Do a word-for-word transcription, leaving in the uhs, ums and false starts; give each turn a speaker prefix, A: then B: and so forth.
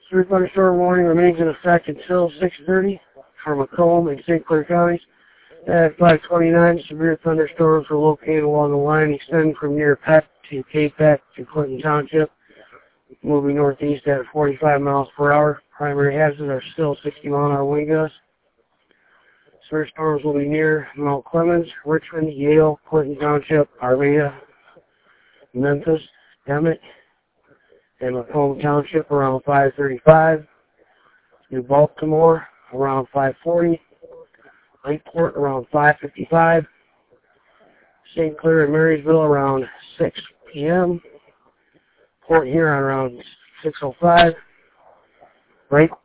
A: Severe thunderstorm warning remains in effect until six thirty for Macomb and Saint Clair counties. At five twenty-nine, severe thunderstorms were located along the line extending from near Peck to Cape Peck to Clinton Township, moving northeast at forty-five miles per hour. Primary hazards are still sixty mile an hour wind gusts. Severe storms will be near Mount Clemens, Richmond, Yale, Clinton Township, Arvada, Memphis, Emmett, and Macomb Township around five thirty-five. New Baltimore around five forty. Lakeport around five fifty-five. Saint Clair and Marysville around six p m Port Huron around six oh five. Right